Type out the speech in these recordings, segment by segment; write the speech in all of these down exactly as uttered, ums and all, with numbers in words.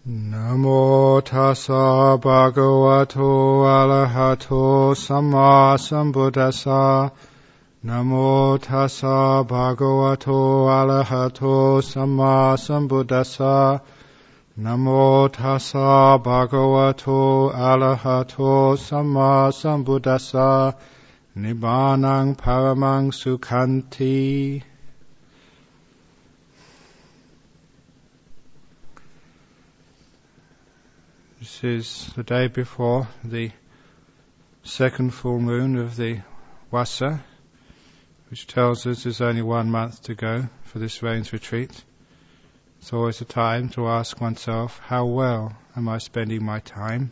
Namo tassa bhagavato arahato samma sambuddhassa. Namo tassa bhagavato arahato samma sambuddhassa. Namo tassa bhagavato arahato samma sambuddhassa. Nibbanang paramang sukhanti. This is the day before the second full moon of the Vassa, which tells us there's only one month to go for this rains retreat. It's always a time to ask oneself, how well am I spending my time?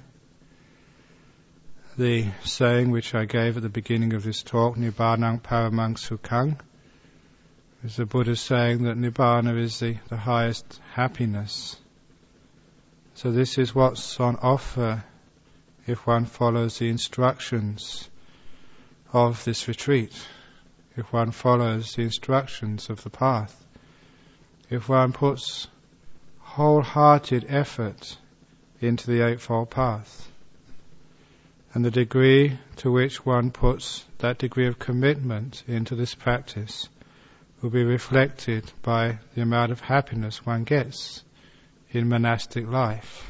The saying which I gave at the beginning of this talk, Nibbanang paramang sukhang, is the Buddha saying that Nibbana is the, the highest happiness. So this is what's on offer if one follows the instructions of this retreat, if one follows the instructions of the path, if one puts wholehearted effort into the Eightfold Path. And the degree to which one puts that degree of commitment into this practice will be reflected by the amount of happiness one gets in monastic life.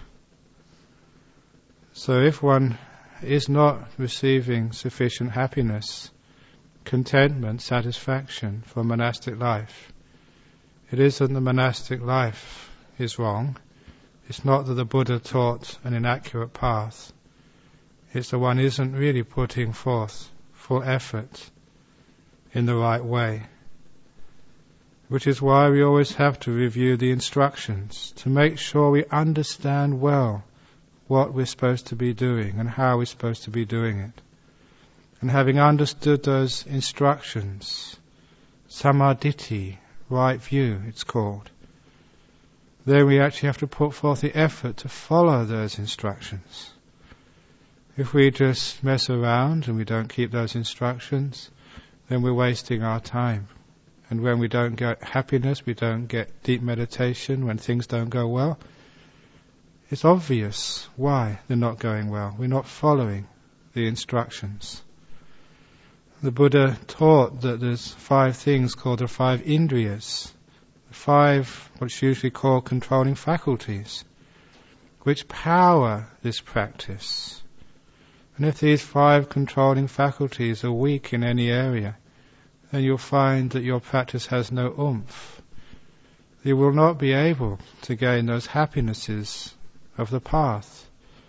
So if one is not receiving sufficient happiness, contentment, satisfaction for monastic life, it isn't the monastic life is wrong. It's not that the Buddha taught an inaccurate path. It's that one isn't really putting forth full effort in the right way. Which is why we always have to review the instructions to make sure we understand well what we're supposed to be doing and how we're supposed to be doing it. And having understood those instructions, samaditi, right view it's called, then we actually have to put forth the effort to follow those instructions. If we just mess around and we don't keep those instructions, then we're wasting our time. And when we don't get happiness, we don't get deep meditation, when things don't go well, it's obvious why they're not going well. We're not following the instructions. The Buddha taught that there's five things called the five indriyas, five what's usually called controlling faculties, which power this practice. And if these five controlling faculties are weak in any area, then you'll find that your practice has no oomph. You will not be able to gain those happinesses of the path.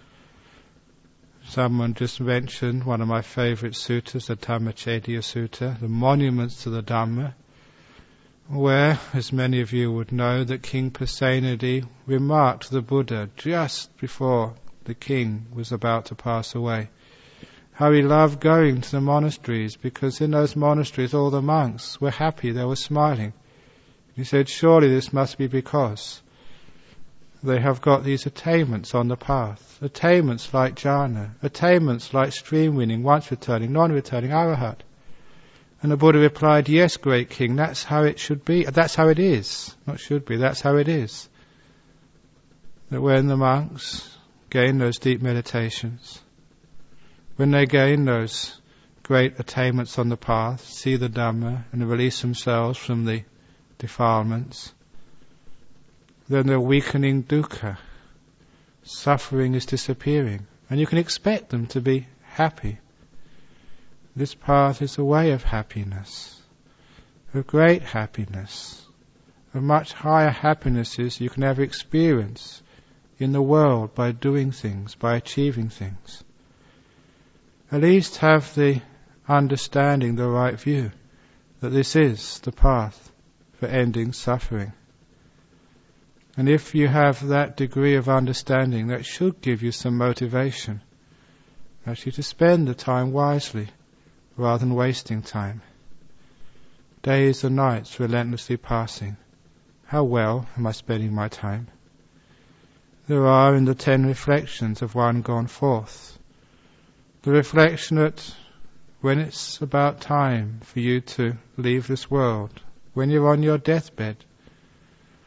Someone just mentioned one of my favourite suttas, the Dhammacedya Sutta, the monuments to the Dhamma, where, as many of you would know, that King Pasenadi remarked to the Buddha just before the king was about to pass away, how he loved going to the monasteries, because in those monasteries all the monks were happy, they were smiling. He said, surely this must be because they have got these attainments on the path, attainments like jhana, attainments like stream winning, once returning, non-returning, arahat. And the Buddha replied, yes, great king, that's how it should be, that's how it is, not should be, that's how it is. That when the monks gain those deep meditations, when they gain those great attainments on the path, see the Dhamma and release themselves from the defilements, then they're weakening dukkha. Suffering is disappearing, and you can expect them to be happy. This path is a way of happiness, of great happiness, of much higher happinesses you can ever experience in the world by doing things, by achieving things. At least have the understanding, the right view, that this is the path for ending suffering. And if you have that degree of understanding, that should give you some motivation actually to spend the time wisely rather than wasting time. Days and nights relentlessly passing. How well am I spending my time? There are in the ten reflections of one gone forth the reflection that when it's about time for you to leave this world, when you're on your deathbed,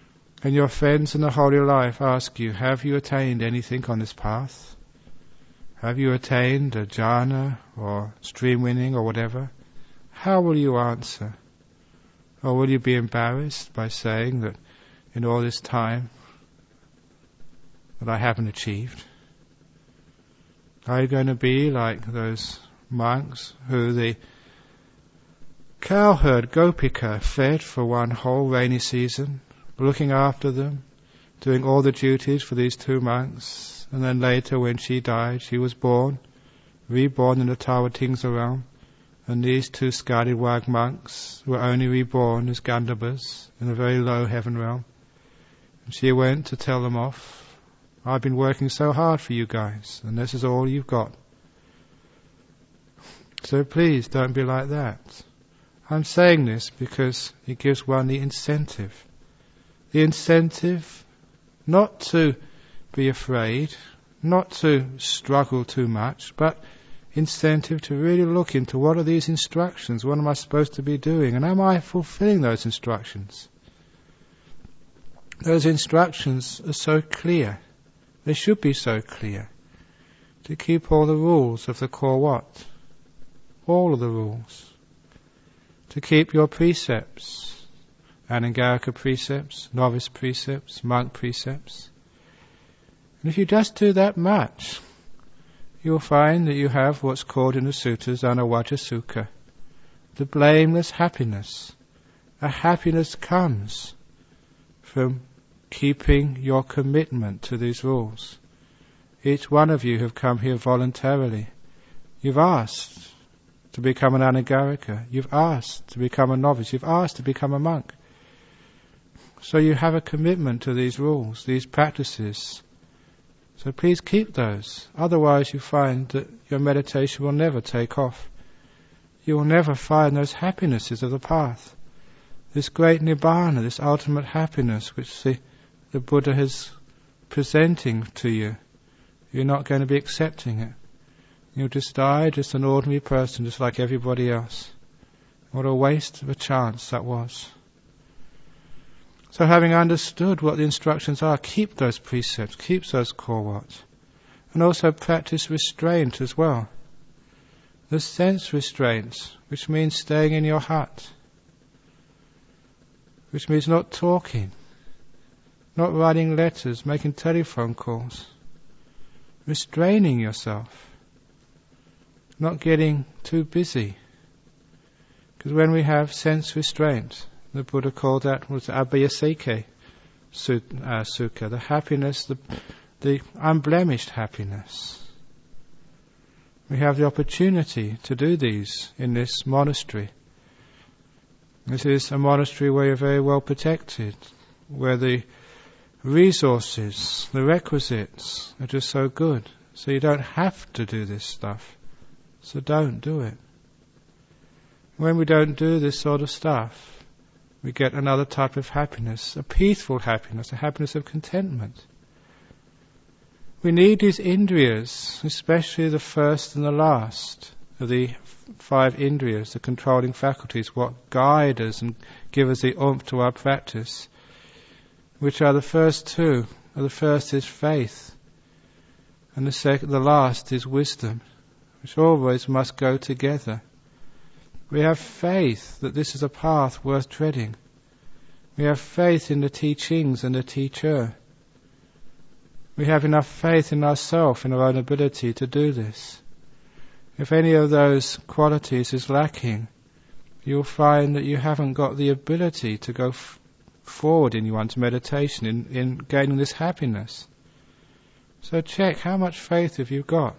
and your friends in the holy life ask you, have you attained anything on this path? Have you attained a jhana or stream winning or whatever? How will you answer? Or will you be embarrassed by saying that in all this time that I haven't achieved? Are you going to be like those monks who the cowherd Gopika fed for one whole rainy season, looking after them, doing all the duties for these two monks, and then later when she died, she was born, reborn in the Tawatingsa realm, and these two Scallywag monks were only reborn as Gandhabas in a very low heaven realm. And she went to tell them off, I've been working so hard for you guys, and this is all you've got. So please don't be like that. I'm saying this because it gives one the incentive. The incentive not to be afraid, not to struggle too much, but incentive to really look into what are these instructions, what am I supposed to be doing, and am I fulfilling those instructions? Those instructions are so clear. They should be so clear. To keep all the rules of the core what? All of the rules. To keep your precepts, Anangarika precepts, novice precepts, monk precepts. And if you just do that much, you'll find that you have what's called in the sutras Anavajja Sukha, the blameless happiness. A happiness comes from keeping your commitment to these rules. Each one of you have come here voluntarily. You've asked to become an Anagarika. You've asked to become a novice. You've asked to become a monk. So you have a commitment to these rules, these practices. So please keep those. Otherwise you find that your meditation will never take off. You will never find those happinesses of the path. This great Nibbana, this ultimate happiness which the, the Buddha is presenting to you. You're not going to be accepting it. You'll just die just an ordinary person, just like everybody else. What a waste of a chance that was. So having understood what the instructions are, keep those precepts, keep those core what. And also practice restraint as well. The sense restraint, which means staying in your hut. Which means not talking, not writing letters, making telephone calls. Restraining yourself. Not getting too busy. Because when we have sense restraint, the Buddha called that was abhayaseke sukha, the happiness, the, the unblemished happiness. We have the opportunity to do these in this monastery. This is a monastery where you're very well protected, where the resources, the requisites are just so good. So you don't have to do this stuff. So don't do it. When we don't do this sort of stuff, we get another type of happiness, a peaceful happiness, a happiness of contentment. We need these indriyas, especially the first and the last of the five indriyas, the controlling faculties, what guide us and give us the oomph to our practice, which are the first two. The first is faith, and the second, the last is wisdom, which always must go together. We have faith that this is a path worth treading. We have faith in the teachings and the teacher. We have enough faith in ourselves, in our own ability to do this. If any of those qualities is lacking, you'll find that you haven't got the ability to go f- forward in one's meditation, in, in gaining this happiness. So check how much faith have you got.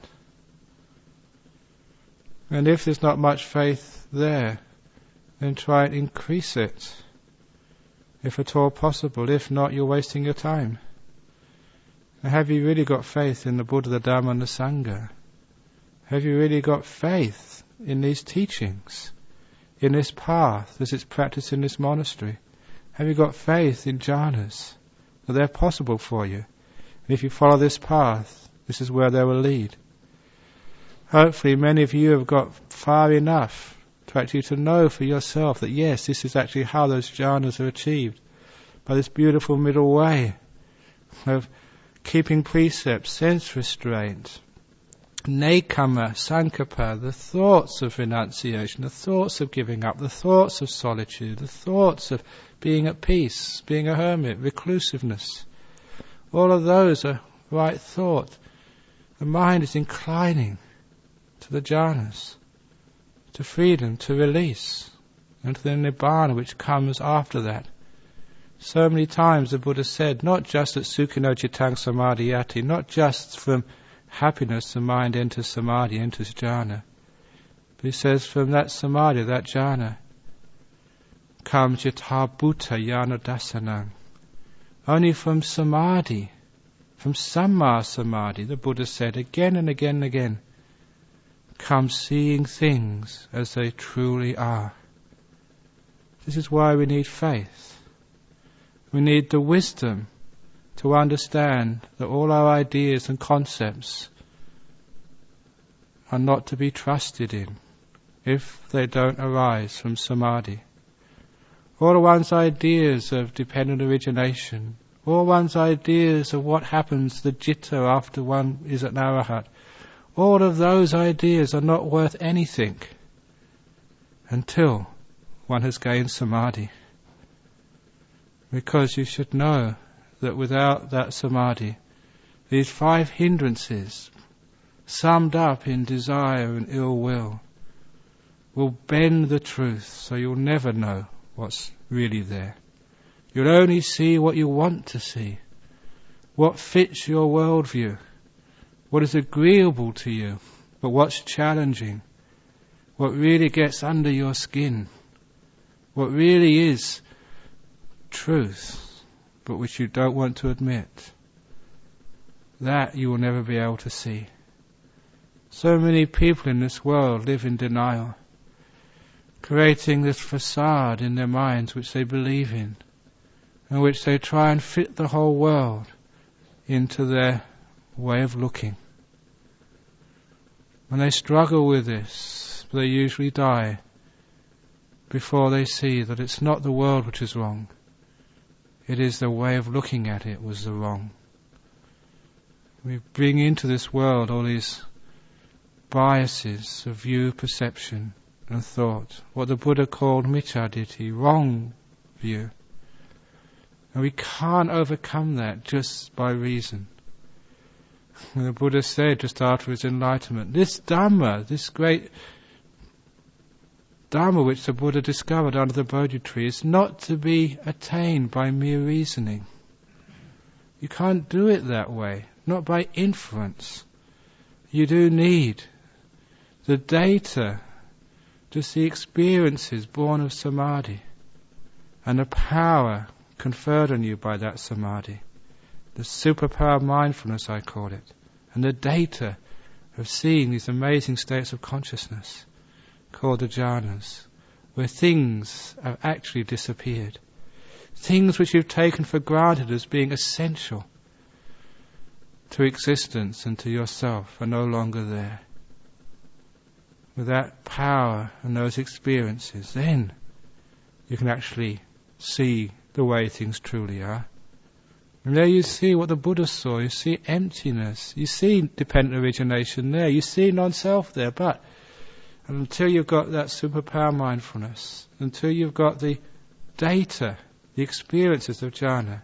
And if there's not much faith there, then try and increase it, if at all possible. If not, you're wasting your time. And have you really got faith in the Buddha, the Dhamma and the Sangha? Have you really got faith in these teachings, in this path as it's practiced in this monastery? Have you got faith in jhanas, that they're possible for you? And if you follow this path, this is where they will lead. Hopefully many of you have got far enough to actually to know for yourself that yes, this is actually how those jhanas are achieved. by this beautiful middle way of keeping precepts, sense restraint, nekama, sankappa, the thoughts of renunciation, the thoughts of giving up, the thoughts of solitude, the thoughts of being at peace, being a hermit, reclusiveness. All of those are right thought. The mind is inclining to the jhanas, to freedom, to release, and to the nibbana which comes after that. So many times the Buddha said, not just at sukhino cittang samadhiyati, not just from happiness the mind enters samadhi, enters jhana, but he says from that samadhi, that jhana, comes yatha bhuta jnana dasanam. Only from samadhi, from samma samadhi, the Buddha said again and again and again, comes seeing things as they truly are. This is why we need faith. We need the wisdom to understand that all our ideas and concepts are not to be trusted in if they don't arise from samadhi. All one's ideas of dependent origination, all one's ideas of what happens to the citta after one is at Arahat, all of those ideas are not worth anything until one has gained samadhi. Because you should know that without that samadhi, these five hindrances, summed up in desire and ill will, will bend the truth, so you'll never know what's really there. You'll only see what you want to see, what fits your worldview, what is agreeable to you, but what's challenging, what really gets under your skin, what really is truth, but which you don't want to admit. That you will never be able to see. So many people in this world live in denial, creating this facade in their minds which they believe in, and which they try and fit the whole world into their way of looking. When they struggle with this, they usually die before they see that it's not the world which is wrong. It is the way of looking at it was the wrong. We bring into this world all these biases of view, perception and thought, what the Buddha called micchaditthi, wrong view. And we can't overcome that just by reason. And the Buddha said just after his enlightenment, this Dhamma, this great Dhamma which the Buddha discovered under the Bodhi tree, is not to be attained by mere reasoning. You can't do it that way, not by inference. You do need the data to see experiences born of samadhi and the power conferred on you by that samadhi. The superpower of mindfulness, I call it, and the data of seeing these amazing states of consciousness called the jhanas, where things have actually disappeared. Things which you've taken for granted as being essential to existence and to yourself are no longer there. With that power and those experiences, then you can actually see the way things truly are. And there you see what the Buddha saw. You see emptiness. You see dependent origination there. You see non-self there. But until you've got that superpower mindfulness, until you've got the data, the experiences of jhana,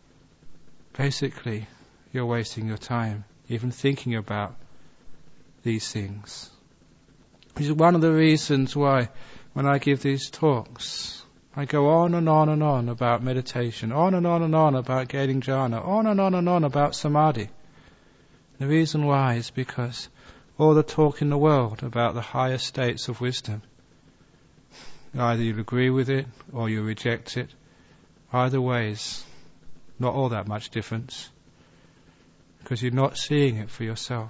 basically you're wasting your time even thinking about these things. This is one of the reasons why when I give these talks, I go on and on and on about meditation, on and on and on about gaining jhana, on and on and on about samadhi. The reason why is because all the talk in the world about the higher states of wisdom, either you agree with it or you reject it. Either way is not all that much difference, because you're not seeing it for yourself.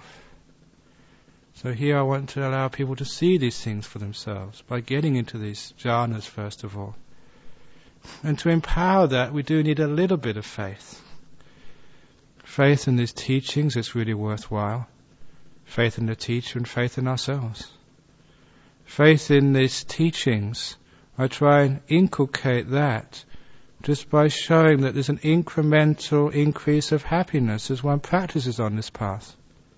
So here I want to allow people to see these things for themselves by getting into these jhanas first of all. And to empower that, we do need a little bit of faith. Faith in these teachings is really worthwhile. Faith in the teacher and faith in ourselves. Faith in these teachings, I try and inculcate that just by showing that there's an incremental increase of happiness as one practices on this path.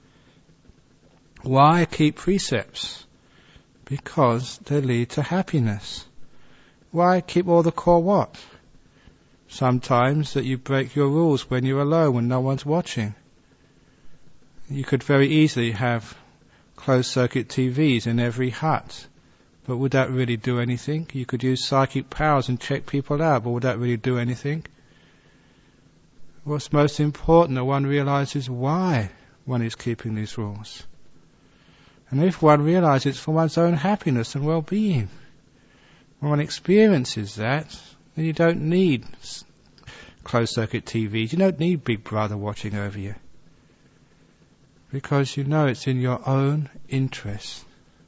Why keep precepts? Because they lead to happiness. Why keep all the core what? Sometimes that you break your rules when you're alone, when no one's watching. You could very easily have closed-circuit T Vs in every hut. But would that really do anything? You could use psychic powers and check people out, but would that really do anything? What's most important that one realizes why one is keeping these rules. And if one realizes it's for one's own happiness and well-being, when one experiences that, then you don't need closed-circuit T Vs. You don't need Big Brother watching over you. Because you know it's in your own interest.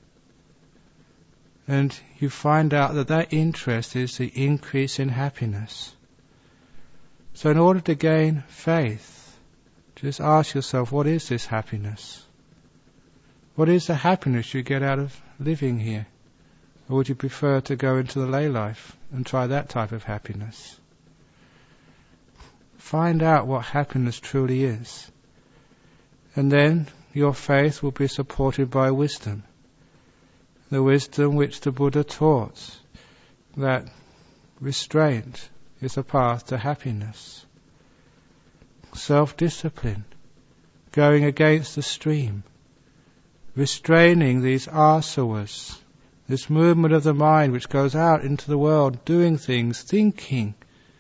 And you find out that that interest is the increase in happiness. So in order to gain faith, just ask yourself, what is this happiness? What is the happiness you get out of living here? Or would you prefer to go into the lay life and try that type of happiness? Find out what happiness truly is. And then your faith will be supported by wisdom. The wisdom which the Buddha taught, that restraint is a path to happiness. Self-discipline, going against the stream, restraining these asavas, this movement of the mind which goes out into the world, doing things, thinking,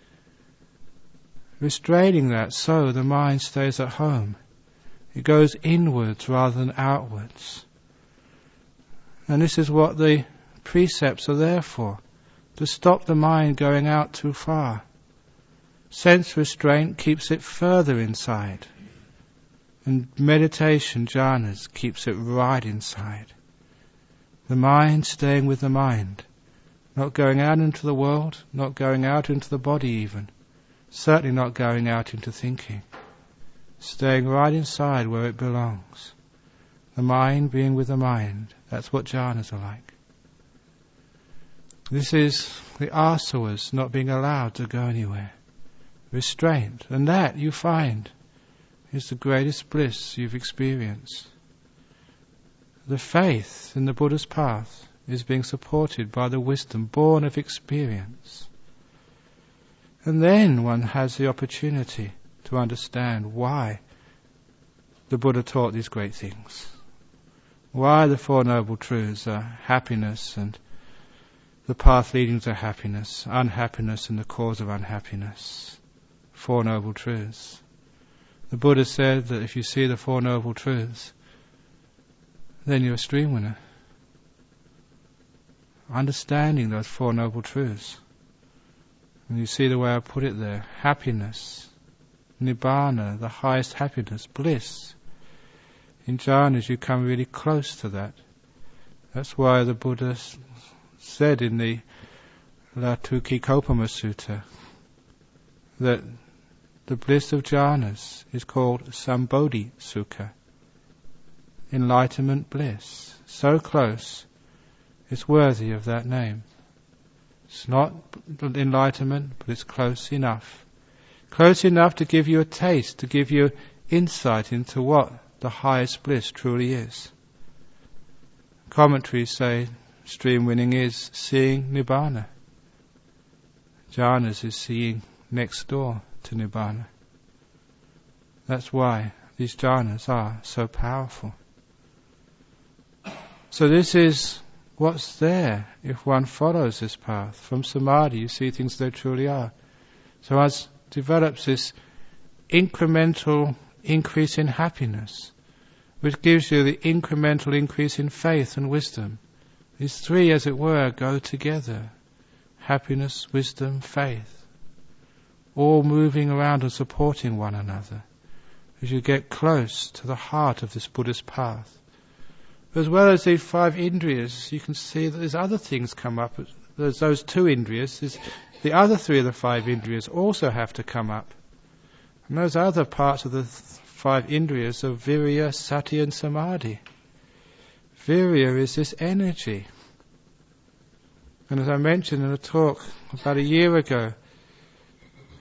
restraining that so the mind stays at home. It goes inwards rather than outwards. And this is what the precepts are there for, to stop the mind going out too far. Sense restraint keeps it further inside. And meditation, jhanas, keeps it right inside. The mind staying with the mind. Not going out into the world, not going out into the body even. Certainly not going out into thinking. Staying right inside where it belongs. The mind being with the mind. That's what jhanas are like. This is the asavas not being allowed to go anywhere. Restraint. And that, you find, is the greatest bliss you've experienced. The faith in the Buddha's path is being supported by the wisdom born of experience. And then one has the opportunity to understand why the Buddha taught these great things. Why the Four Noble Truths are happiness and the path leading to happiness, unhappiness and the cause of unhappiness. Four Noble Truths. The Buddha said that if you see the Four Noble Truths, then you're a stream winner. Understanding those Four Noble Truths. And you see the way I put it there. Happiness, nibbana, the highest happiness, bliss. In jhanas you come really close to that. That's why the Buddha said in the Latukikopama Sutta that the bliss of jhanas is called Sambodhi Sukha. Enlightenment bliss. So close, it's worthy of that name. It's not enlightenment, but it's close enough. Close enough to give you a taste, to give you insight into what the highest bliss truly is. Commentaries say stream winning is seeing nibbana. Jhanas is seeing next door to nibbana. That's why these jhanas are so powerful. So this is what's there if one follows this path. From samadhi you see things they truly are. So as develops this incremental increase in happiness, which gives you the incremental increase in faith and wisdom. These three, as it were, go together. Happiness, wisdom, faith. All moving around and supporting one another as you get close to the heart of this Buddhist path. As well as these five indriyas, you can see that there's other things come up. There's those two indriyas. There's the other three of the five indriyas also have to come up. And those other parts of the th- five indriyas are virya, sati and samadhi. Virya is this energy. And as I mentioned in a talk about a year ago,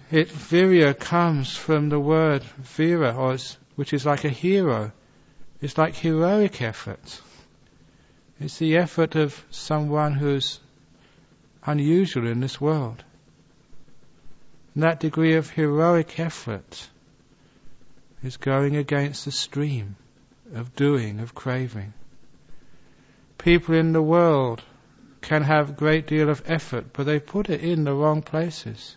It, virya comes from the word vira, or it's, which is like a hero. It's like heroic effort. It's the effort of someone who's unusual in this world. And that degree of heroic effort is going against the stream of doing, of craving. People in the world can have a great deal of effort, but they put it in the wrong places.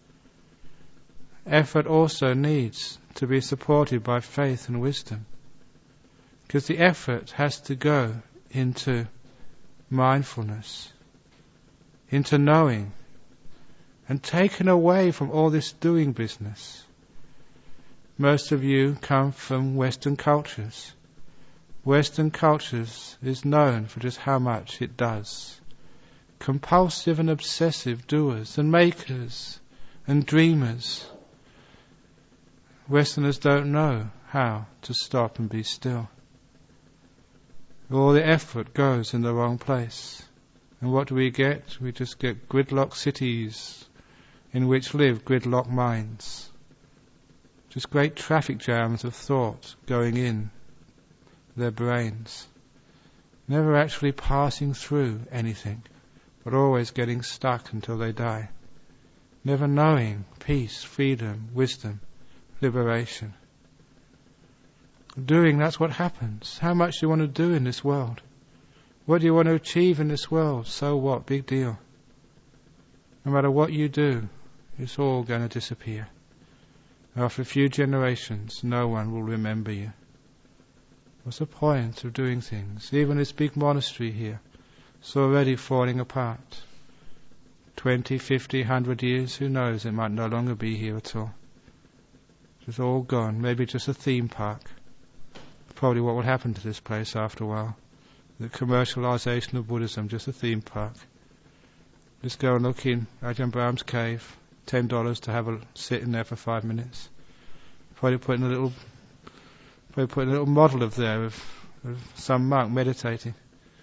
Effort also needs to be supported by faith and wisdom, because the effort has to go into mindfulness, into knowing, and taken away from all this doing business. Most of you come from Western cultures. Western cultures is known for just how much it does. Compulsive and obsessive doers and makers and dreamers. Westerners don't know how to stop and be still. All the effort goes in the wrong place. And what do we get? We just get gridlock cities in which live gridlock minds. Just great traffic jams of thought going in their brains. Never actually passing through anything, but always getting stuck until they die. Never knowing peace, freedom, wisdom, liberation. Doing, that's what happens. How much do you want to do in this world? What do you want to achieve in this world? So what? Big deal. No matter what you do, it's all going to disappear. After a few generations, no one will remember you. What's the point of doing things? Even this big monastery here, it's already falling apart. Twenty, fifty, hundred years, who knows? It might no longer be here at all. It's all gone. Maybe just a theme park. Probably what will happen to this place after a while. The commercialization of Buddhism, just a theme park. Just go and look in Ajahn Brahm's cave. Ten dollars to have a sit in there for five minutes. Probably put in a little, probably put in a little model of there of, of some monk meditating.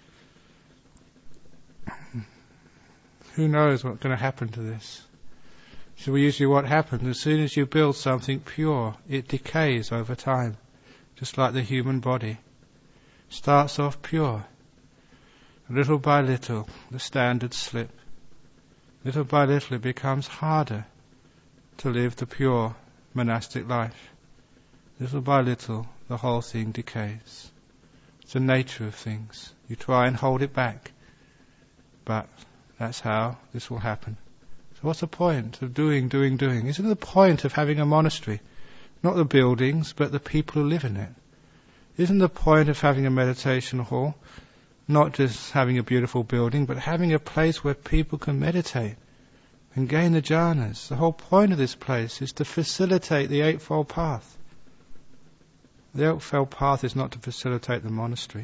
Who knows what's going to happen to this? So usually what happens, as soon as you build something pure, it decays over time, just like the human body. Starts off pure. Little by little, the standards slip. Little by little it becomes harder to live the pure monastic life. Little by little the whole thing decays. It's the nature of things. You try and hold it back, but that's how this will happen. So what's the point of doing, doing, doing? Isn't the point of having a monastery? Not the buildings, but the people who live in it. Isn't the point of having a meditation hall not just having a beautiful building, but having a place where people can meditate and gain the jhanas? The whole point of this place is to facilitate the Eightfold Path. The Eightfold Path is not to facilitate the monastery.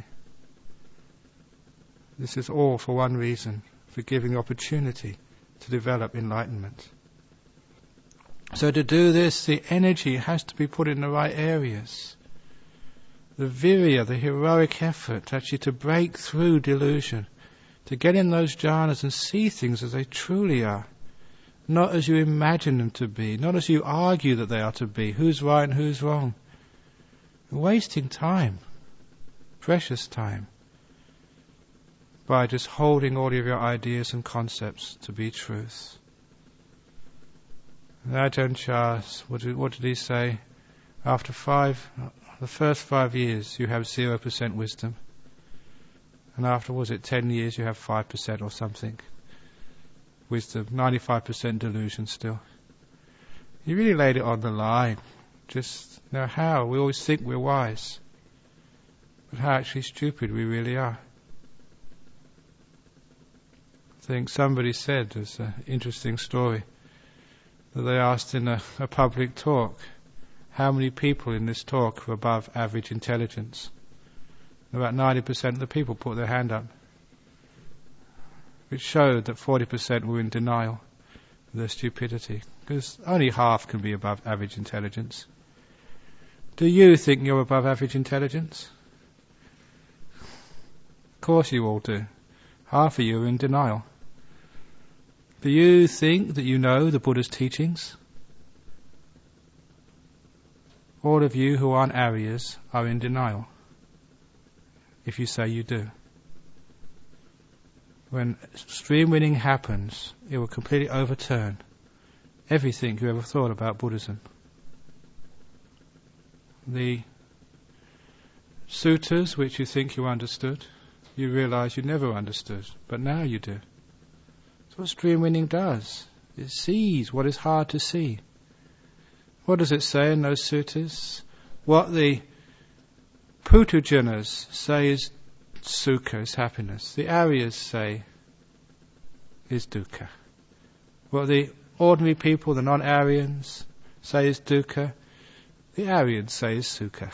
This is all for one reason, for giving opportunity to develop enlightenment. So to do this, the energy has to be put in the right areas. The virya, the heroic effort, actually to break through delusion, to get in those jhanas and see things as they truly are, not as you imagine them to be, not as you argue that they are to be, who's right and who's wrong. You're wasting time, precious time, by just holding all of your ideas and concepts to be truth. Ajahn Chah, what did, what did he say? After five, the first five years you have zero percent wisdom, and after, was it ten years, you have five percent or something wisdom, ninety-five percent delusion still. He really laid it on the line. Just know how we always think we're wise, but how actually stupid we really are. I think somebody said, there's an interesting story, that they asked in a, a public talk, how many people in this talk were above average intelligence? About ninety percent of the people put their hand up, which showed that forty percent were in denial of their stupidity, because only half can be above average intelligence. Do you think you're above average intelligence? Of course you all do. Half of you are in denial. Do you think that you know the Buddha's teachings? all of you who aren't Aryas are in denial, if you say you do. When stream winning happens, it will completely overturn everything you ever thought about Buddhism. The suttas which you think you understood, you realize you never understood, but now you do. That's what stream winning does. It sees what is hard to see. What does it say in those suttas? What the Putujanas say is sukha, is happiness. The Aryas say is dukkha. What the ordinary people, the non-Aryans, say is dukkha, the Aryans say is sukha.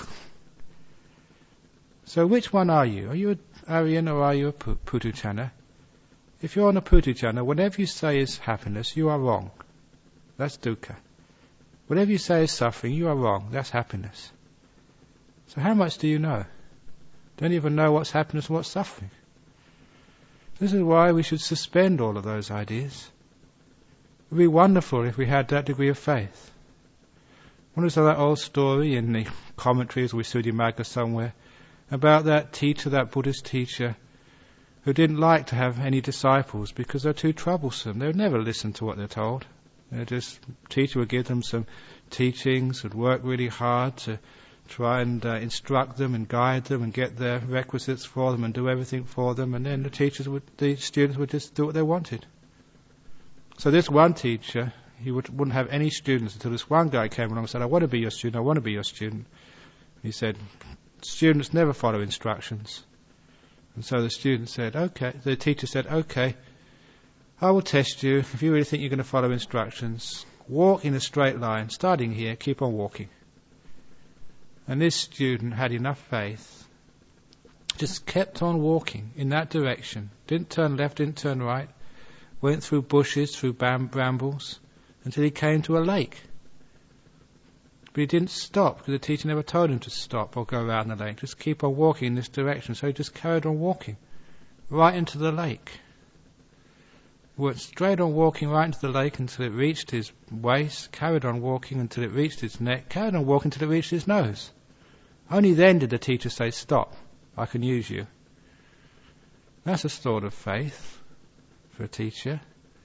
So which one are you? Are you an Aryan or are you a Putujana? If you're on a Putujana, whatever you say is happiness, you are wrong. That's dukkha. Whatever you say is suffering, you are wrong. That's happiness. So how much do you know? Don't even know what's happiness and what's suffering. This is why we should suspend all of those ideas. It would be wonderful if we had that degree of faith. What is that old story in the commentaries, Visuddhimagga somewhere, about that teacher, that Buddhist teacher, who didn't like to have any disciples because they're too troublesome. They would never listen to what they're told. They just, teacher would give them some teachings, would work really hard to try and uh, instruct them and guide them and get their requisites for them and do everything for them, and then the teachers would, the students would just do what they wanted. So this one teacher, he would, wouldn't have any students until this one guy came along and said, I want to be your student, I want to be your student. He said, students never follow instructions. And so the student said, okay, the teacher said, okay, I will test you. If you really think you're going to follow instructions, walk in a straight line, starting here, keep on walking. And this student had enough faith, just kept on walking in that direction, didn't turn left, didn't turn right, went through bushes, through bam- brambles, until he came to a lake. But he didn't stop, because the teacher never told him to stop or go around the lake. Just keep on walking in this direction. So he just carried on walking, right into the lake. Went straight on walking right into the lake until it reached his waist, carried on walking until it reached his neck, carried on walking until it reached his nose. Only then did the teacher say, stop, I can use you. That's a sort of faith for a teacher.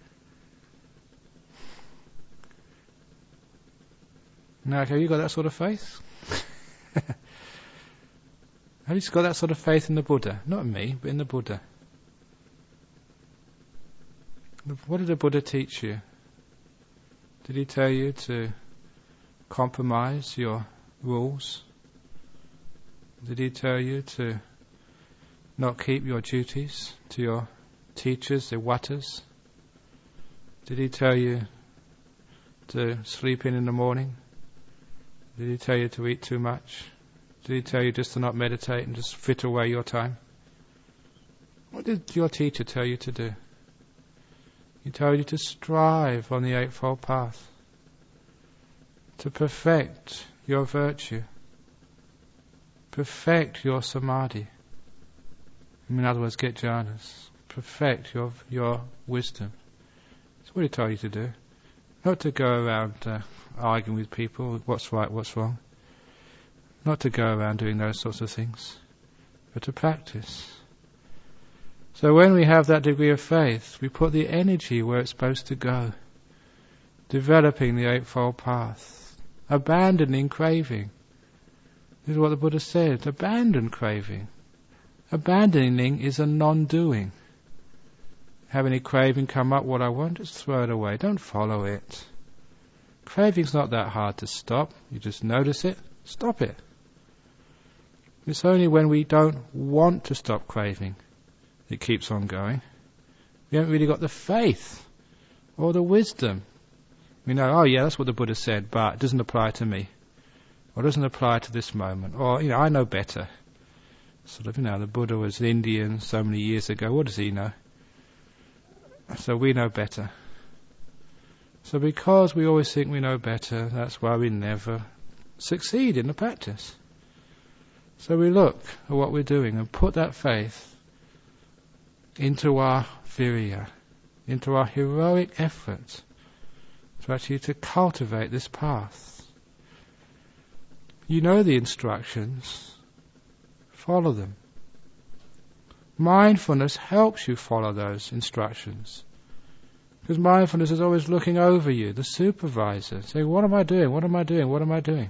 Now, have you got that sort of faith? Have you got that sort of faith in the Buddha? Not in me, but in the Buddha. What did the Buddha teach you? Did he tell you to compromise your rules? Did he tell you to not keep your duties to your teachers, the wattas? Did he tell you to sleep in in the morning? Did he tell you to eat too much? Did he tell you just to not meditate and just fritter away your time? What did your teacher tell you to do? He told you to strive on the Eightfold Path, to perfect your virtue, perfect your samadhi. In other words, get jhanas, perfect your your wisdom. That's what he told you to do. Not to go around uh, arguing with people, what's right, what's wrong. Not to go around doing those sorts of things, but to practice. So when we have that degree of faith, we put the energy where it's supposed to go, developing the Eightfold Path, abandoning craving. This is what the Buddha said, abandon craving. Abandoning is a non-doing. Have any craving come up, what I want, just throw it away, don't follow it. Craving's not that hard to stop, you just notice it, stop it. It's only when we don't want to stop craving it keeps on going. We haven't really got the faith or the wisdom. We know, oh yeah, that's what the Buddha said, but it doesn't apply to me. Or it doesn't apply to this moment. Or, you know, I know better. Sort of, you know, the Buddha was Indian so many years ago. What does he know? So we know better. So because we always think we know better, that's why we never succeed in the practice. So we look at what we're doing and put that faith into our virya, into our heroic effort to actually to cultivate this path. You know the instructions, follow them. Mindfulness helps you follow those instructions. Because mindfulness is always looking over you, the supervisor, saying, what am I doing, what am I doing, what am I doing?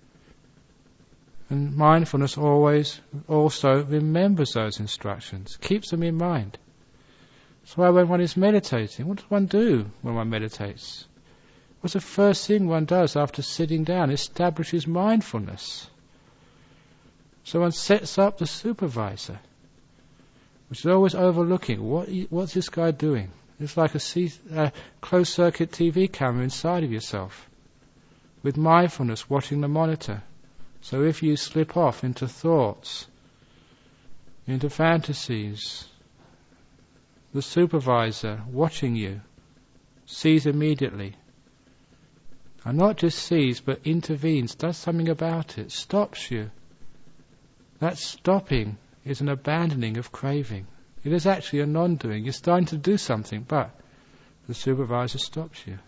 And mindfulness always also remembers those instructions, keeps them in mind. That's why when one is meditating, what does one do when one meditates? What's the first thing one does after sitting down? Establishes mindfulness. So one sets up the supervisor, which is always overlooking, what what's this guy doing? It's like a, C, a closed-circuit T V camera inside of yourself, with mindfulness watching the monitor. So if you slip off into thoughts, into fantasies, the supervisor watching you sees immediately. And not just sees, but intervenes, does something about it, stops you. That stopping is an abandoning of craving. It is actually a non-doing. You're starting to do something, but the supervisor stops you.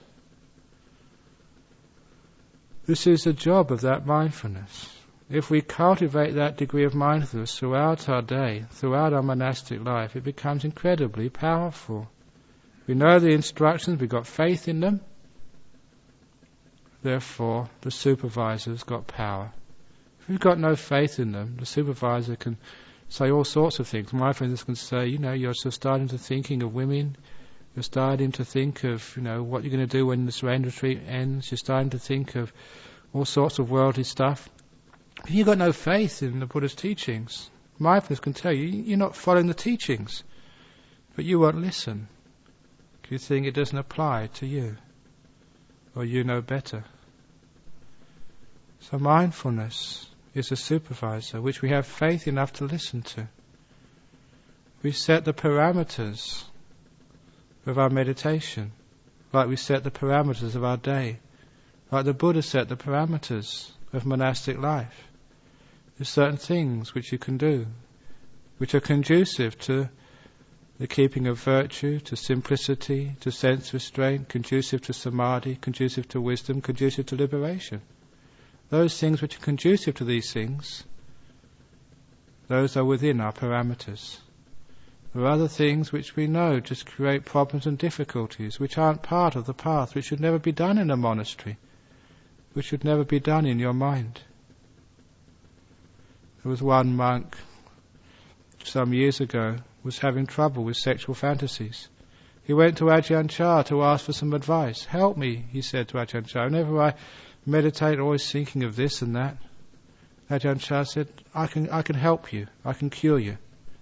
This is the job of that mindfulness. If we cultivate that degree of mindfulness throughout our day, throughout our monastic life, it becomes incredibly powerful. We know the instructions, we've got faith in them. Therefore, the supervisor's got power. If we've got no faith in them, the supervisor can say all sorts of things. Mindfulness can say, you know, you're still starting to thinking of women. You're starting to think of, you know, what you're going to do when this rain retreat ends. You're starting to think of all sorts of worldly stuff. If you've got no faith in the Buddha's teachings, mindfulness can tell you, you're not following the teachings. But you won't listen. You think it doesn't apply to you. Or you know better. So mindfulness is a supervisor which we have faith enough to listen to. We set the parameters of our meditation, like we set the parameters of our day, like the Buddha set the parameters of monastic life. There's certain things which you can do, which are conducive to the keeping of virtue, to simplicity, to sense restraint, conducive to samadhi, conducive to wisdom, conducive to liberation. Those things which are conducive to these things, those are within our parameters. There are other things which we know just create problems and difficulties, which aren't part of the path, which should never be done in a monastery, which should never be done in your mind. There was one monk some years ago was having trouble with sexual fantasies. He went to Ajahn Chah to ask for some advice. Help me, he said to Ajahn Chah. Whenever I meditate, always thinking of this and that. Ajahn Chah said, I can I can help you. I can cure you.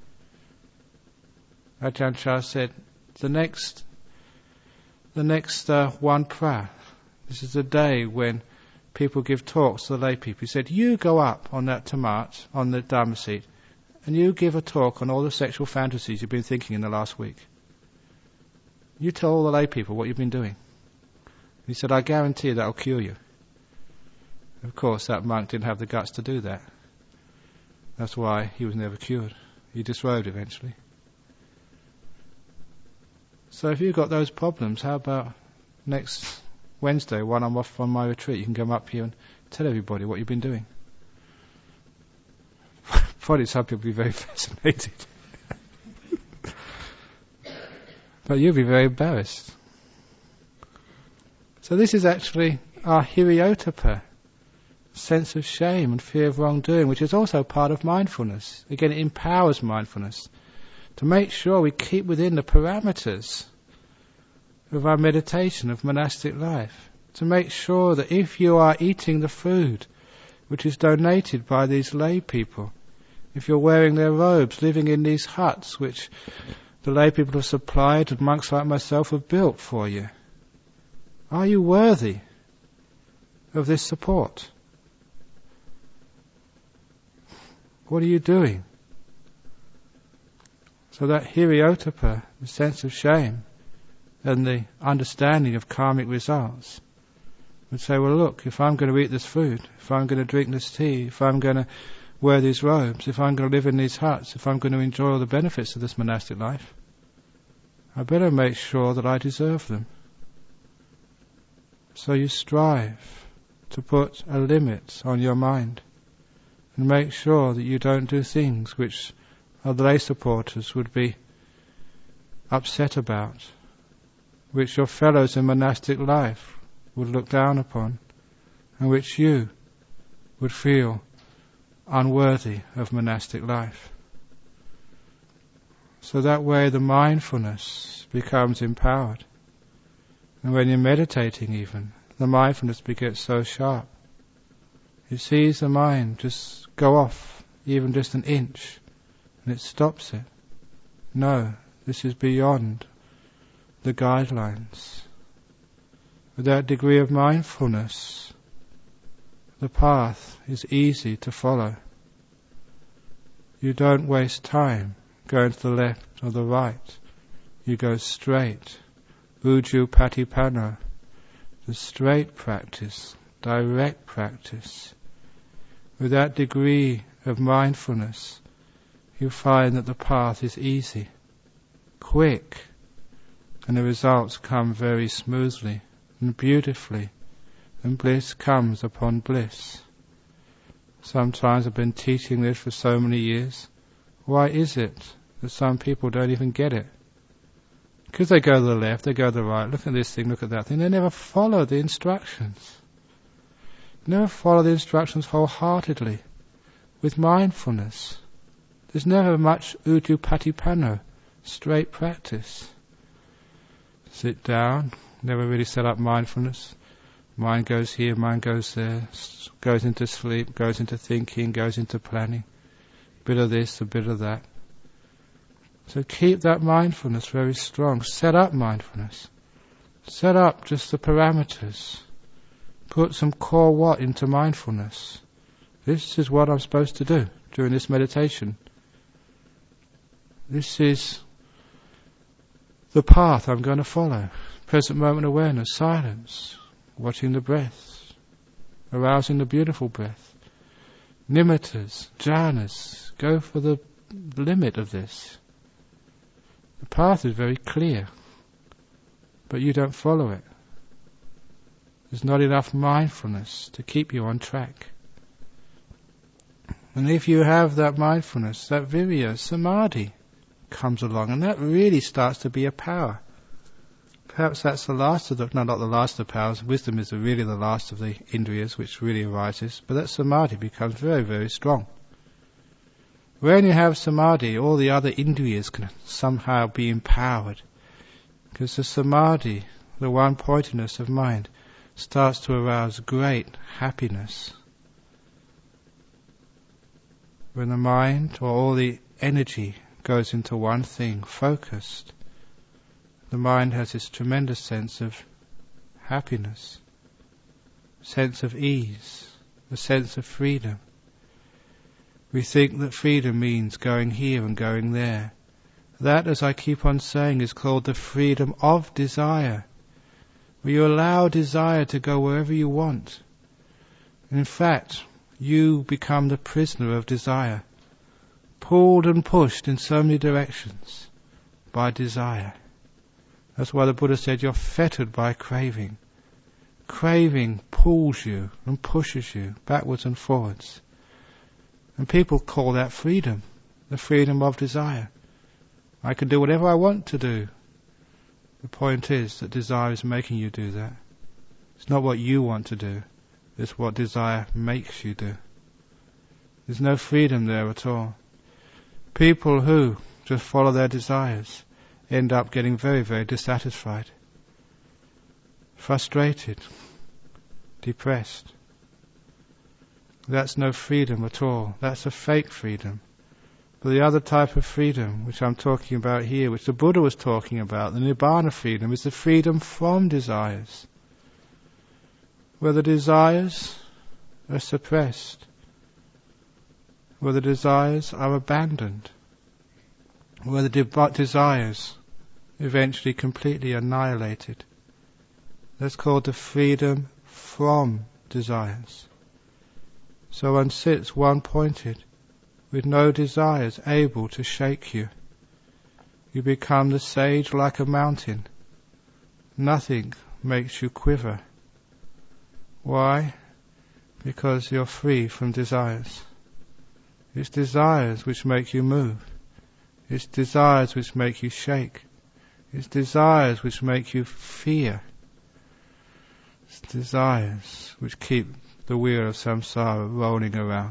Ajahn Chah said, the next the next uh, one pra, this is the day when people give talks to the lay people. He said, you go up on that tamat, on the Dharma seat, and you give a talk on all the sexual fantasies you've been thinking in the last week. You tell all the lay people what you've been doing. He said, I guarantee that'll cure you. Of course, that monk didn't have the guts to do that. That's why he was never cured. He disrobed eventually. So if you've got those problems, how about next Wednesday, when I'm off on my retreat, you can come up here and tell everybody what you've been doing. Probably some people will be very fascinated. But you'll be very embarrassed. So this is actually our hiriotapa, sense of shame and fear of wrongdoing, which is also part of mindfulness. Again, it empowers mindfulness to make sure we keep within the parameters of our meditation, of monastic life. To make sure that if you are eating the food which is donated by these lay people, if you're wearing their robes, living in these huts which the lay people have supplied and monks like myself have built for you, are you worthy of this support? What are you doing? So that hiriotapa, the sense of shame, and the understanding of karmic results, would say, well look, if I'm going to eat this food, if I'm going to drink this tea, if I'm going to wear these robes, if I'm going to live in these huts, if I'm going to enjoy all the benefits of this monastic life, I better make sure that I deserve them. So you strive to put a limit on your mind and make sure that you don't do things which other lay supporters would be upset about, which your fellows in monastic life would look down upon, and which you would feel unworthy of monastic life. So that way the mindfulness becomes empowered. And when you're meditating even, the mindfulness gets so sharp. It sees the mind just go off, even just an inch, and it stops it. No, this is beyond the guidelines. With that degree of mindfulness, the path is easy to follow. You don't waste time going to the left or the right. You go straight. Uju Patipano, the straight practice, direct practice. With that degree of mindfulness, you find that the path is easy, quick, and the results come very smoothly and beautifully, and bliss comes upon bliss. Sometimes I've been teaching this for so many years. Why is it that some people don't even get it? Because they go to the left, they go to the right, look at this thing, look at that thing, they never follow the instructions. Never follow the instructions wholeheartedly, with mindfulness. There's never much Ujupatipano, straight practice. Sit down, never really set up mindfulness. Mind goes here, mind goes there, goes into sleep, goes into thinking, goes into planning. A bit of this, a bit of that. So keep that mindfulness very strong. Set up mindfulness. Set up just the parameters. Put some core what into mindfulness. This is what I'm supposed to do during this meditation. This is the path I'm going to follow. Present moment awareness, silence, watching the breath, arousing the beautiful breath. Nimittas, jhanas, go for the limit of this. The path is very clear, but you don't follow it. There's not enough mindfulness to keep you on track. And if you have that mindfulness, that virya, samadhi, comes along, and that really starts to be a power. Perhaps that's the last of the, no, not the last of the powers. Wisdom is really the last of the indriyas, which really arises. But that samadhi becomes very, very strong. When you have samadhi, all the other indriyas can somehow be empowered. Because the samadhi, the one-pointedness of mind, starts to arouse great happiness. When the mind, or all the energy, goes into one thing, focused, the mind has this tremendous sense of happiness, sense of ease, a sense of freedom. We think that freedom means going here and going there. That, as I keep on saying, is called the freedom of desire, where you allow desire to go wherever you want. In fact, you become the prisoner of desire, pulled and pushed in so many directions by desire. That's why the Buddha said you're fettered by craving. Craving pulls you and pushes you backwards and forwards. And people call that freedom, the freedom of desire. I can do whatever I want to do. The point is that desire is making you do that. It's not what you want to do, it's what desire makes you do. There's no freedom there at all. People who just follow their desires end up getting very, very dissatisfied, frustrated, depressed. That's no freedom at all. That's a fake freedom. But the other type of freedom, which I'm talking about here, which the Buddha was talking about, the Nibbana freedom, is the freedom from desires, where the desires are suppressed, where the desires are abandoned, where the de- desires eventually completely annihilated. That's called the freedom from desires. So one sits one-pointed, with no desires able to shake you. You become the sage like a mountain. Nothing makes you quiver. Why? Because you're free from desires. It's desires which make you move. It's desires which make you shake. It's desires which make you fear. It's desires which keep the wheel of samsara rolling around.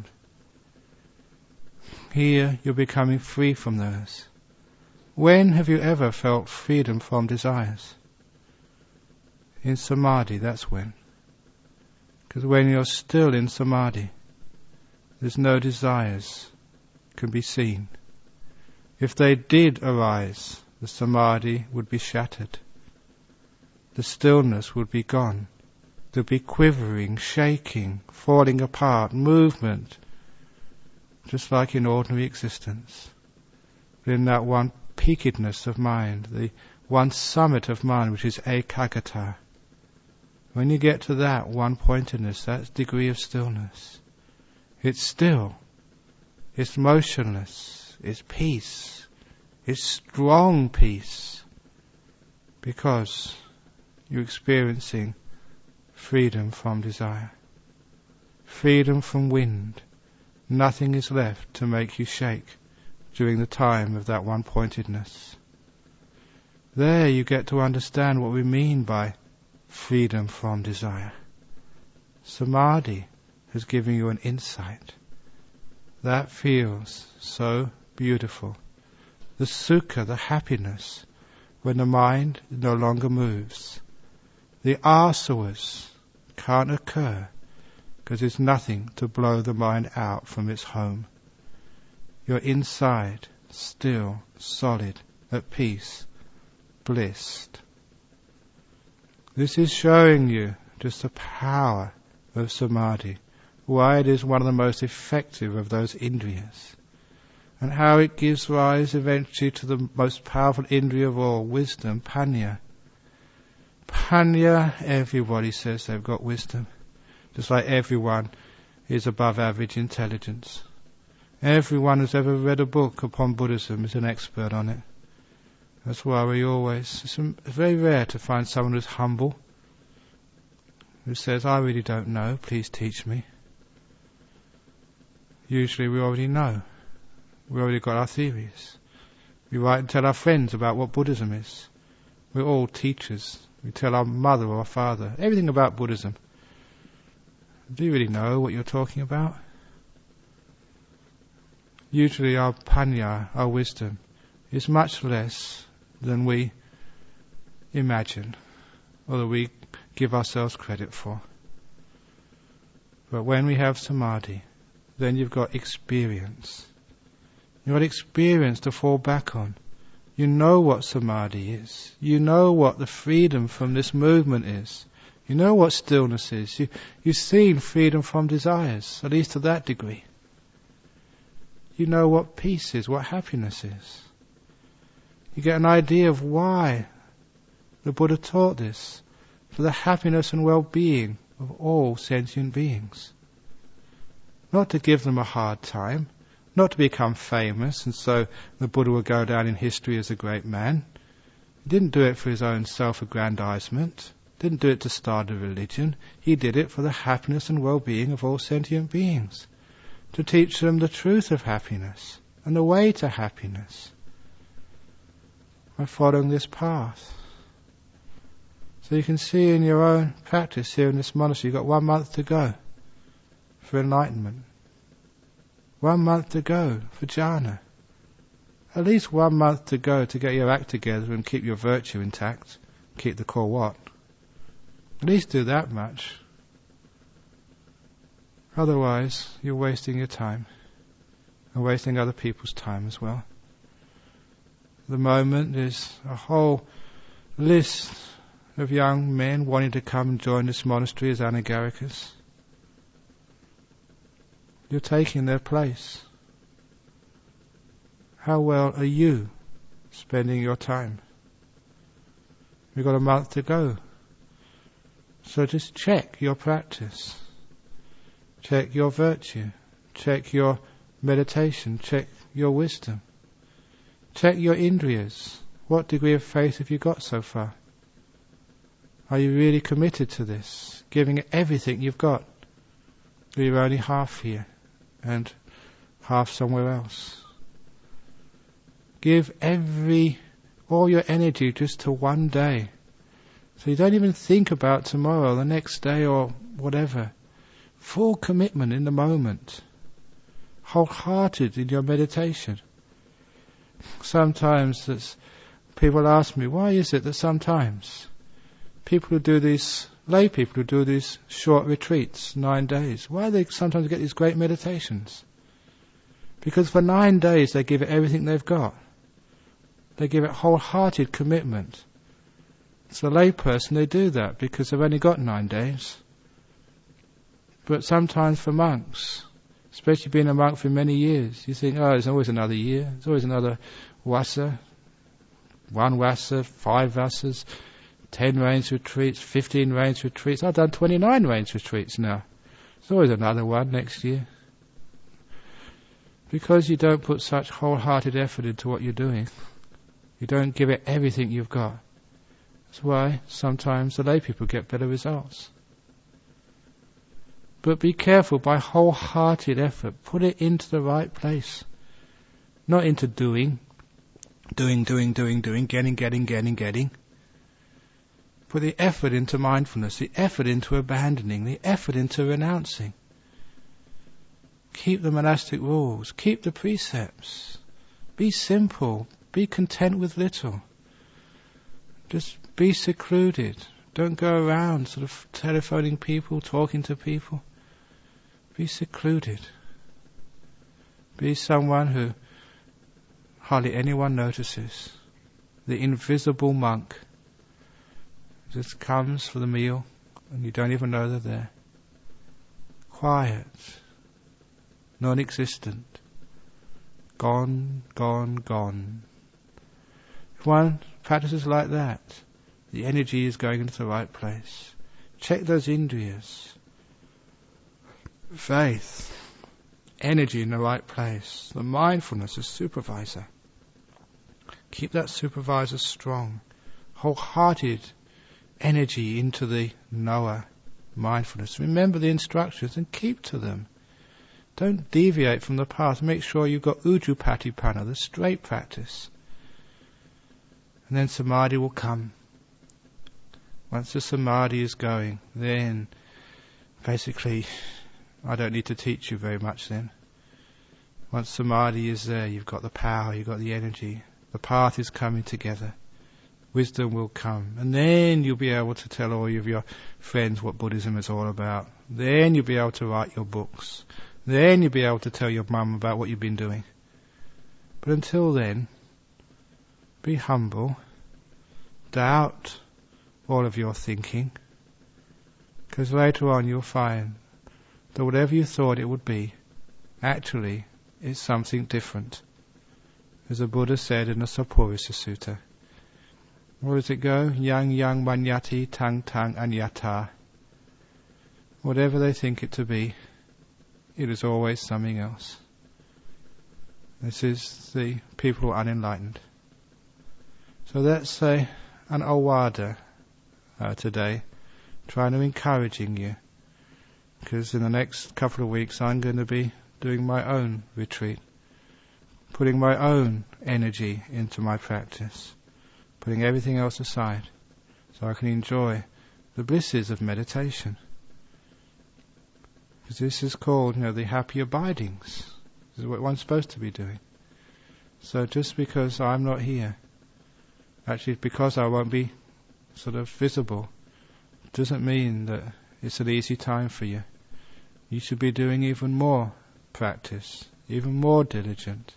Here you're becoming free from those. When have you ever felt freedom from desires? In samadhi, that's when. Because when you're still in samadhi, there's no desires can be seen. If they did arise, the samadhi would be shattered. The stillness would be gone. There'd be quivering, shaking, falling apart, movement, just like in ordinary existence. But in that one peakedness of mind, the one summit of mind which is ekaggata, when you get to that one-pointedness, that degree of stillness, it's still, it's motionless, it's peace, it's strong peace, because you're experiencing freedom from desire, freedom from wind. Nothing is left to make you shake during the time of that one-pointedness. There you get to understand what we mean by freedom from desire. Samadhi has given you an insight. That feels so beautiful. The sukha, the happiness, when the mind no longer moves. The asavas can't occur because there's nothing to blow the mind out from its home. You're inside, still, solid, at peace, blissed. This is showing you just the power of samadhi, why it is one of the most effective of those indriyas, and how it gives rise eventually to the most powerful indriya of all, wisdom, panya. Panya, everybody says they've got wisdom, just like everyone is above average intelligence. Everyone who's ever read a book upon Buddhism is an expert on it. That's why we always, it's very rare to find someone who's humble, who says, I really don't know, please teach me. Usually we already know. We already got our theories. We write and tell our friends about what Buddhism is. We're all teachers. We tell our mother or our father everything about Buddhism. Do you really know what you're talking about? Usually our panya, our wisdom, is much less than we imagine or that we give ourselves credit for. But when we have samadhi, then you've got experience. You've got experience to fall back on. You know what samadhi is. You know what the freedom from this movement is. You know what stillness is. You, you've seen freedom from desires, at least to that degree. You know what peace is, what happiness is. You get an idea of why the Buddha taught this, for the happiness and well-being of all sentient beings. Not to give them a hard time, not to become famous, and so the Buddha will go down in history as a great man. He didn't do it for his own self-aggrandizement, didn't do it to start a religion. He did it for the happiness and well-being of all sentient beings, to teach them the truth of happiness and the way to happiness by following this path. So you can see in your own practice here in this monastery, you've got one month to go for enlightenment. One month to go for jhana. At least one month to go to get your act together and keep your virtue intact. Keep the core what? At least do that much. Otherwise, you're wasting your time and wasting other people's time as well. At the moment, there's a whole list of young men wanting to come and join this monastery as anagarikas. You're taking their place. How well are you spending your time? We've got a month to go. So just check your practice. Check your virtue. Check your meditation. Check your wisdom. Check your indriyas. What degree of faith have you got so far? Are you really committed to this? Giving it everything you've got? But you're only half here and half somewhere else. Give every, all your energy just to one day. So you don't even think about tomorrow, the next day or whatever. Full commitment in the moment. Wholehearted in your meditation. Sometimes that's, people ask me, why is it that sometimes people who do these, lay people who do these short retreats, nine days, why do they sometimes get these great meditations? Because for nine days they give it everything they've got. They give it wholehearted commitment. So a lay person, they do that because they've only got nine days. But sometimes for monks, especially being a monk for many years, you think, oh, there's always another year, there's always another wasa, one wasa, five vasas, ten rains retreats, fifteen rains retreats. I've done twenty-nine rains retreats now. There's always another one next year. Because you don't put such wholehearted effort into what you're doing, you don't give it everything you've got. That's why sometimes the lay people get better results. But be careful, by wholehearted effort, put it into the right place. Not into doing, doing, doing, doing, doing, getting, getting, getting, getting. Put the effort into mindfulness, the effort into abandoning, the effort into renouncing. Keep the monastic rules, keep the precepts. Be simple, be content with little. Just be secluded. Don't go around sort of telephoning people, talking to people. Be secluded. Be someone who hardly anyone notices. The invisible monk just comes for the meal and you don't even know they're there. Quiet. Non-existent. Gone, gone, gone. If one practices like that, the energy is going into the right place. Check those indriyas. Faith. Energy in the right place. The mindfulness is supervisor. Keep that supervisor strong. Wholehearted energy into the knower. Mindfulness. Remember the instructions and keep to them. Don't deviate from the path. Make sure you've got Ujjupatipanna, the straight practice. And then samadhi will come. Once the samadhi is going, then basically I don't need to teach you very much then. Once samadhi is there, you've got the power, you've got the energy. The path is coming together. Wisdom will come. And then you'll be able to tell all of your friends what Buddhism is all about. Then you'll be able to write your books. Then you'll be able to tell your mum about what you've been doing. But until then, be humble. Doubt all of your thinking. Because later on you'll find that whatever you thought it would be, actually is something different. As the Buddha said in the Sappurisa Sutta. Where does it go? Yang yang manyati tang tang anyata. Whatever they think it to be, it is always something else. This is the people who are unenlightened. So that's a, an awada uh, today, trying to encouraging you. Because in the next couple of weeks I'm going to be doing my own retreat, putting my own energy into my practice, putting everything else aside, so I can enjoy the blisses of meditation. Because this is called, you know, the happy abidings. This is what one's supposed to be doing. So just because I'm not here, actually because I won't be sort of visible, doesn't mean that it's an easy time for you. You should be doing even more practice, even more diligent,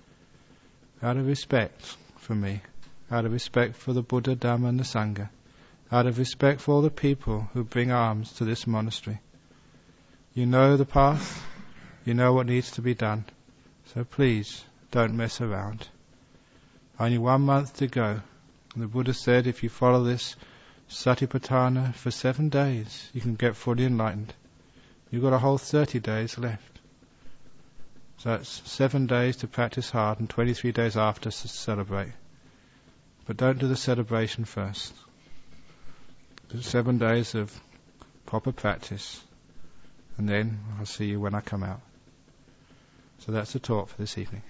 out of respect for me, out of respect for the Buddha, Dhamma and the Sangha, out of respect for all the people who bring alms to this monastery. You know the path, you know what needs to be done, so please don't mess around. Only one month to go. And the Buddha said if you follow this Satipatthana for seven days, you can get fully enlightened. You've got a whole thirty days left. So that's seven days to practice hard and twenty-three days after to celebrate. But don't do the celebration first. Do seven days of proper practice. and then I'll see you when I come out. So that's the talk for this evening.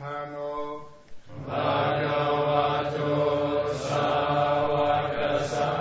Supatipano Bhagavato Sāvaka